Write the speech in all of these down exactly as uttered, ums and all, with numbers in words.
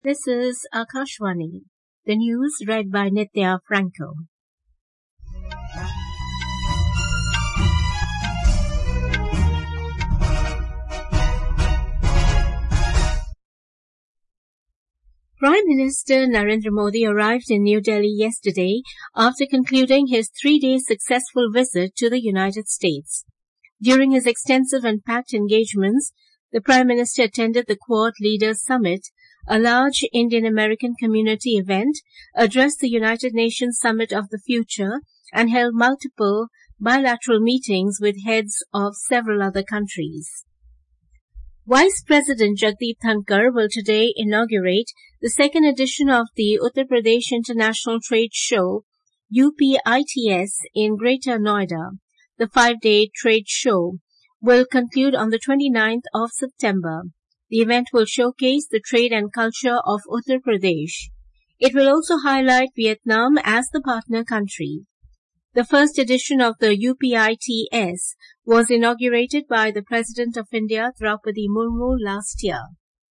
This is Akashvani. The news read by Nitya Franco. Prime Minister Narendra Modi arrived in New Delhi yesterday after concluding his three-day successful visit to the United States. During his extensive and packed engagements, the Prime Minister attended the Quad Leaders Summit, a large Indian-American community event, addressed the United Nations Summit of the Future, and held multiple bilateral meetings with heads of several other countries. Vice President Jagdeep Dhankar will today inaugurate the second edition of the Uttar Pradesh International Trade Show, U P I T S, in Greater Noida. The five-day trade show will conclude on the twenty-ninth of September. The event will showcase the trade and culture of Uttar Pradesh. It will also highlight Vietnam as the partner country. The first edition of the U P I T S was inaugurated by the President of India, Draupadi Murmu, last year.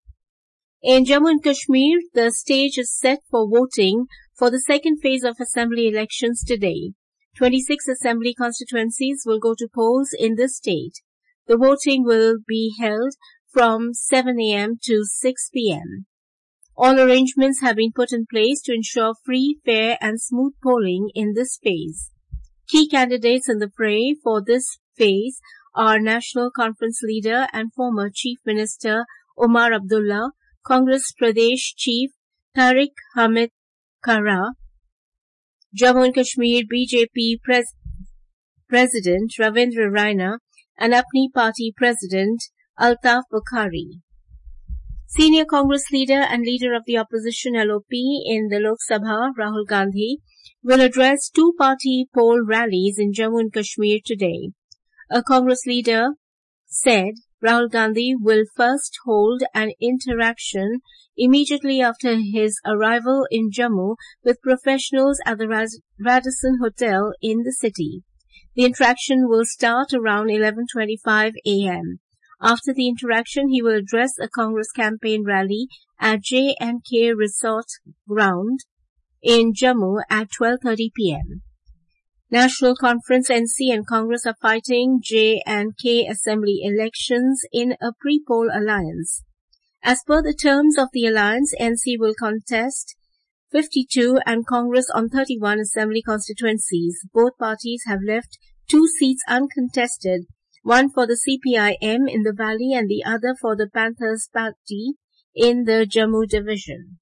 In Jammu and Kashmir, the stage is set for voting for the second phase of assembly elections today. twenty-six assembly constituencies will go to polls in the state. The voting will be held from seven a.m. to six p.m. All arrangements have been put in place to ensure free, fair and smooth polling in this phase. Key candidates in the fray for this phase are National Conference leader and former Chief Minister Omar Abdullah, Congress Pradesh Chief Tariq Hamid Kara, Jammu and Kashmir B J P Pres- President Ravindra Raina, and Apni Party President Altaf Bukhari. Senior Congress leader and leader of the opposition L O P in the Lok Sabha, Rahul Gandhi, will address two-party poll rallies in Jammu and Kashmir today. A Congress leader said Rahul Gandhi will first hold an interaction immediately after his arrival in Jammu with professionals at the Radisson Hotel in the city. The interaction will start around eleven twenty-five a.m. After the interaction, he will address a Congress campaign rally at J and K Resort Ground in Jammu at twelve thirty p.m. National Conference N C and Congress are fighting J and K Assembly elections in a pre-poll alliance. As per the terms of the alliance, N C will contest fifty-two and Congress on thirty-one Assembly constituencies. Both parties have left two seats uncontested, one for the C P I M in the Valley and the other for the Panthers Party in the Jammu division.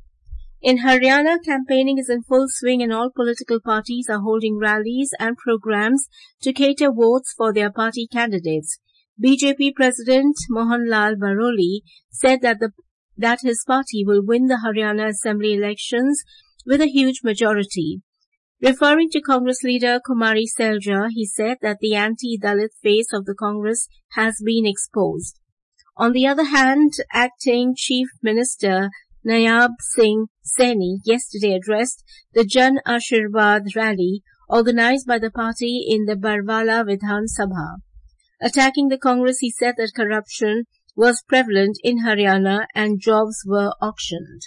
In Haryana, campaigning is in full swing and all political parties are holding rallies and programs to cater votes for their party candidates. B J P President Mohanlal Baroli said that the that his party will win the Haryana Assembly elections with a huge majority. Referring to Congress leader Kumari Selja, he said that the anti-Dalit face of the Congress has been exposed. On the other hand, acting Chief Minister Nayab Singh Saini yesterday addressed the Jan Ashirwad rally organized by the party in the Barwala Vidhan Sabha. Attacking the Congress, he said that corruption was prevalent in Haryana and jobs were auctioned.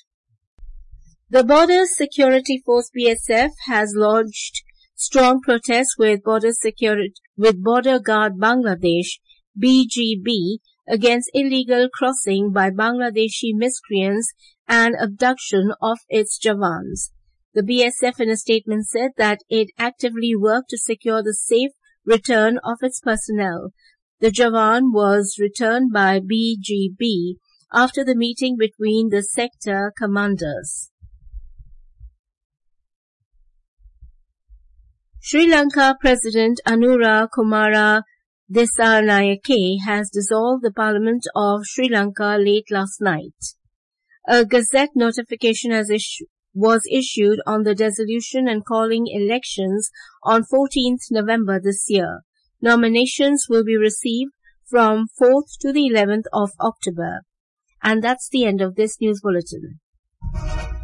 The Border Security Force B S F has lodged strong protests with Border Security with Border Guard Bangladesh B G B against illegal crossing by Bangladeshi miscreants and abduction of its Jawans. The B S F in a statement said that it actively worked to secure the safe return of its personnel. The Jawan was returned by B G B after the meeting between the sector commanders. Sri Lanka President Anura Kumara Dissanayake has dissolved the Parliament of Sri Lanka late last night. A Gazette notification has issu- was issued on the dissolution and calling elections on fourteenth November this year. Nominations will be received from fourth to the eleventh of October. And that's the end of this news bulletin.